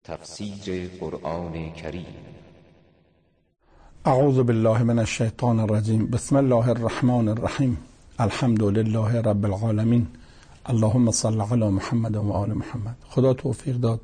تفسیر قرآن کریم. اعوذ بالله من الشیطان الرجیم. بسم الله الرحمن الرحیم. الحمد لله رب العالمین. اللهم صل علی محمد و آل محمد. خدا توفیق داد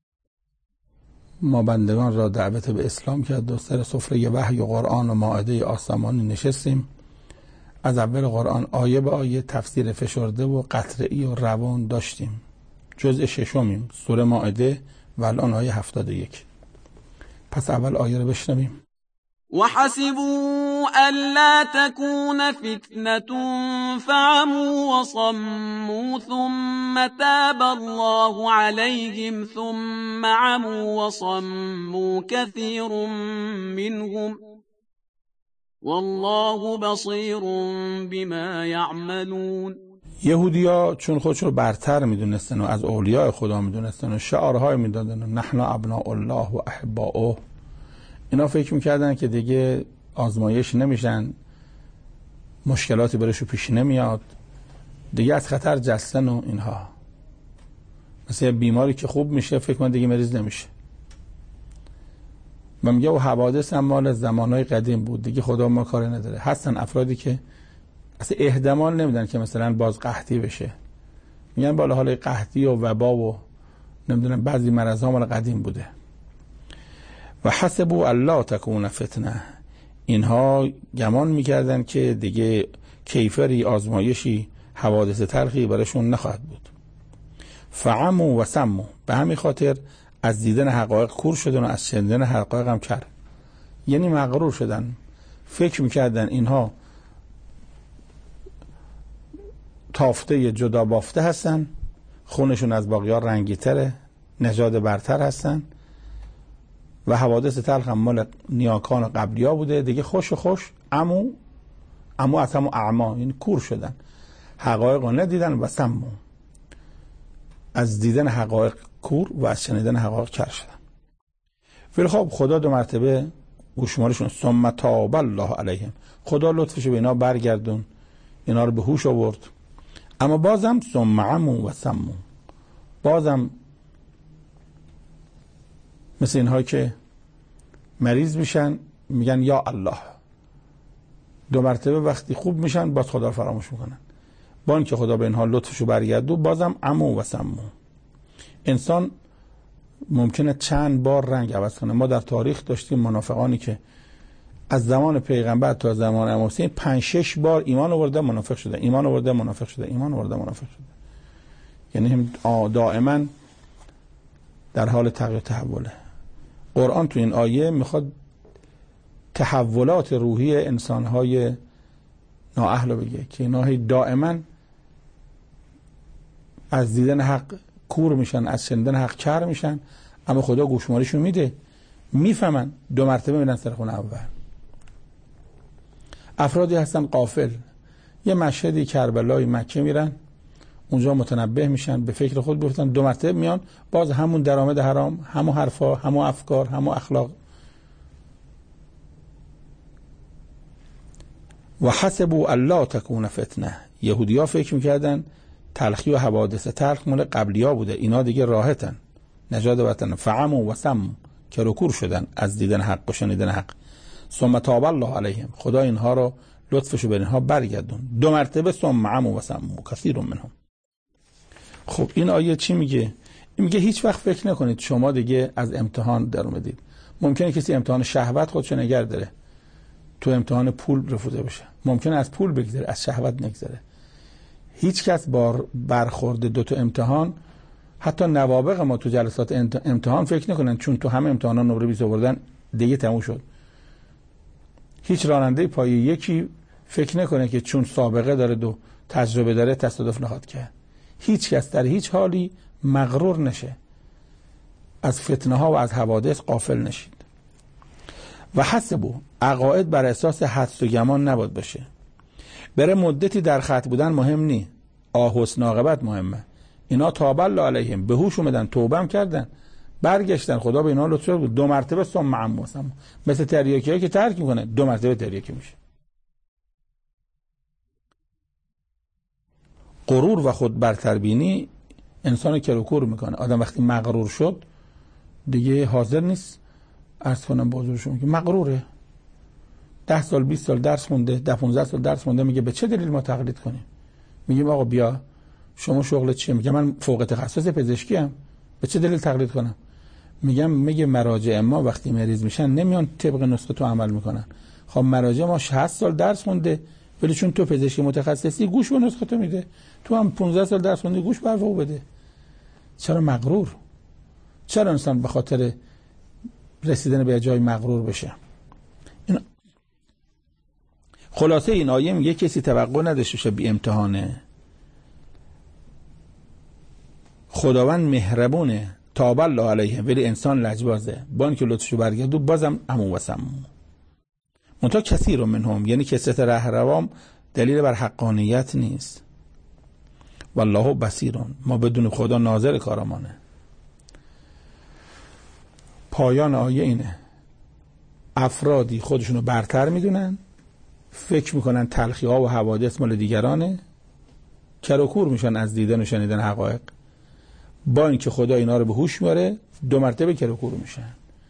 ما بندگان را دعوت به اسلام کرد و سر سفره وحی و قرآن و مائده آسمانی نشستیم. از اول قرآن آیه به آیه تفسیر فشرده و قطعی و روان داشتیم. جزء ششمیم، سوره مائده و الان آیه 71. پس اول آیه رو بشنویم. وحسبوا ألا تكون فتنة فعموا وصموا ثم تاب الله عليهم ثم عموا وصموا كثير منهم والله بصير بما يعملون. یهودیا چون خودشون برتر میدونستن و از اولیاء خدا میدونستن و شعارهای میدادن و نحن ابناء الله و احباؤه، اینا فکر میکردن که دیگه آزمایش نمیشن، مشکلاتی برشون پیش نمیاد، دیگه از خطر جستن و اینها. مثلا بیماری که خوب میشه فکر من دیگه مریض نمیشه. و میگه و حوادث هم مال زمانهای قدیم بود، دیگه خدا ما کاری نداره. هستن افرادی که اصلا احتمال نمیدن که مثلا باز قحطی بشه، میگن بالا حال قحطی و وبا و نمیدونم بعضی مرضا مال قدیم بوده. و حسبوا الا تکون فتنه، اینها گمان میکردن که دیگه کیفری، آزمایشی، حوادث تلخی براشون نخواهد بود. فعموا و سموا، به همین خاطر از دیدن حقایق کور شدن و از شنیدن حقایق هم کر، یعنی مغرور شدن. فکر میکردن اینها تافته جدا بافته هستن، خونشون از باقی‌ها رنگی‌تره، نژاد برتر هستن و حوادث تلخ هم مال نیاکان و قبلی‌ها بوده. دیگه خوش عمو از همون اعما، یعنی کور شدن، حقایق رو ندیدن و سمو، از دیدن حقایق کور و از شنیدن حقایق کر شدن. ولی خب خدا دو مرتبه گوشمالشون ثم تاب الله علیهم، خدا لطفش به اینا برگردون، اینا رو به هوش آورد. اما بازم ثم عموا و سموا، بازم مثل اینها که مریض میشن میگن یا الله، دو مرتبه وقتی خوب میشن باز خدا رو فراموش میکنن. با اینکه خدا به اینها لطفشو برگردون بازم عموا و سموا. انسان ممکنه چند بار رنگ عوض کنه. ما در تاریخ داشتیم منافقانی که از زمان پیغمبر تا زمان امام حسین 5-6 بار ایمان آورده منافق شده، ایمان آورده منافق شده، ایمان آورده منافق شده. یعنی دائما در حال تغییر تحوله. قرآن تو این آیه میخواد تحولات روحی انسانهای نااهل رو بگه که اینا دائما از دیدن حق کور میشن، از شنیدن حق کر میشن، اما خدا گوشمالیشون میده، میفهمن، دو مرتبه میرن سر خون اول. افرادی هستن غافل، یه مشهدی کربلای مکه میرن، اونجا متنبه میشن، به فکر خود بیفتن، دو مرتبه میان باز همون درآمد حرام، همون حرفا، همون افکار، همون اخلاق. و حسبوا الا تکون فتنه، یهودی‌ها فکر میکردن تلخی و حوادث تلخ مال قبلی‌ها بوده، اینا دیگه راحتن، نجات وطن. فعموا و سموا، که رکور شدن از دیدن حق و شنیدن حق. ثم تاب الله علیهم، خدا اینها رو لطفشو به اینها برگردون. دو مرتبه ثم عموا و سموا کثیر منهم. خب این آیه چی میگه؟ این میگه هیچ وقت فکر نکنید شما دیگه از امتحان در اومدید. ممکنه کسی امتحان شهوت خودشو نگه داره، تو امتحان پول رفوزه بشه، ممکنه از پول بگذره، از شهوت نگذره. هیچ کس برخورد دو تا امتحان، حتی نوابغ ما تو جلسات امتحان فکر نکنن چون تو همه امتحانا نمره 20 آوردن دیگه تموم شد. هیچ راننده پای یکی فکر نکنه که چون سابقه داره و تجربه داره تصادف نخواهد کرد. هیچ کس در هیچ حالی مغرور نشه، از فتنه ها و از حوادث غافل نشید. و حسبوا، عقاید بر اساس حدس و گمان نباید باشه. بره مدتی در خط بودن مهم نی، حسن عاقبت مهمه. اینا تاب الله علیهم، به هوش اومدن، توبه هم کردن، برگشتن، خدا به اینا لطف کرد. دو مرتبه ثم عموا و سموا، مثل تریاکی‌هایی که ترک میکنه دو مرتبه تریاکی میشه. غرور و خود برتربینی انسان کرکور میکنه. آدم وقتی مغرور شد دیگه حاضر نیست عرض کنم به حضور شما که مغروره. 10 سال 20 سال درس خونده، 10 15 سال درس خونده، میگه به چه دلیل ما تقلید کنیم؟ میگیم آقا بیا شما شغلت چیه؟ میگه من فوق تخصص پزشکی ام. به چه دلیل تقلید کنم؟ میگه مراجع ما وقتی مریض میشن نمیان طبق نسخه تو عمل میکنن. خب مراجع ما 60 سال درس خونده ولی چون تو پزشکی متخصصی گوش به نسخه تو میده، تو هم 15 سال درس خوندی گوش بر او بده. چرا مغرور؟ چرا انسان به خاطر رسیدن به جای مغرور بشه؟ این خلاصه این آیه میگه کسی توقع نداشته باشه بی امتحانه. خداوند مهربونه، تاب الله علیه، ولی انسان لجبازه، با اینکه لطفشو برگردو بازم عمو و سمو. منتها کثیر منهم، یعنی کثرت رهروان دلیل بر حقانیت نیست. والله بصیرون، ما بدون خدا ناظر کارمانه. پایان آیه اینه: افرادی خودشونو برتر میدونن، فکر میکنن تلخی ها و حوادث مال دیگرانه، کر و کور میشن از دیدن و شنیدن حقایق، با اینکه خدا اینا رو به هوش میاره 2 مرتبه کر و کور میشن.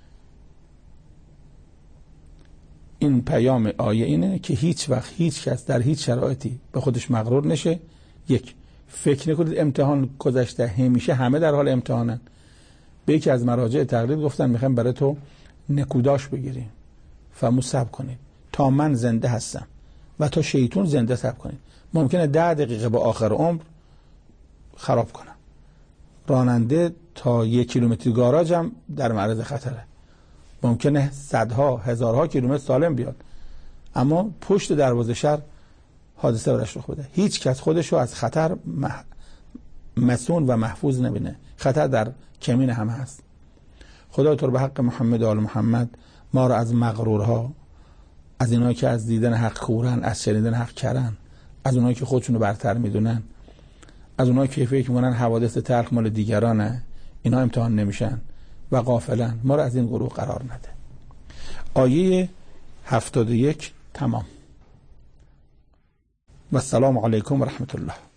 این پیام آیه اینه که هیچ وقت هیچ کس در هیچ شرایطی به خودش مغرور نشه. یک، فکر نکنید امتحان گذشته، همیشه همه در حال امتحانن. به یکی از مراجع تقلید گفتن میخوایم برای تو نکوداش بگیریم، فرمود صبر کنید تا من زنده هستم و تا شیطون زنده صبر کنید. ممکنه 10 دقیقه با آخر عمر خراب کنم. راننده تا 1 کیلومتر گاراژ هم در معرض خطره. ممکنه صدها هزارها کیلومتر سالم بیاد اما پشت دروازه شهر حادثه برش رخ بده. هیچ کس خودشو از خطر مسون و محفوظ نبینه. خطر در کمین همه هست. خدا تو به حق محمد و آل محمد ما را از مغرورها، از اینایی که از دیدن حق کورن، از شنیدن حق کرن، از اونایی که خودشونو برتر میدونن، از اونایی که فکر میکنن حوادث تلخ مال دیگرانه، اینا امتحان نمیشن و غافلن، ما را از این گروه قرار نده. آیه 71 تمام. و السلام علیکم و رحمت الله.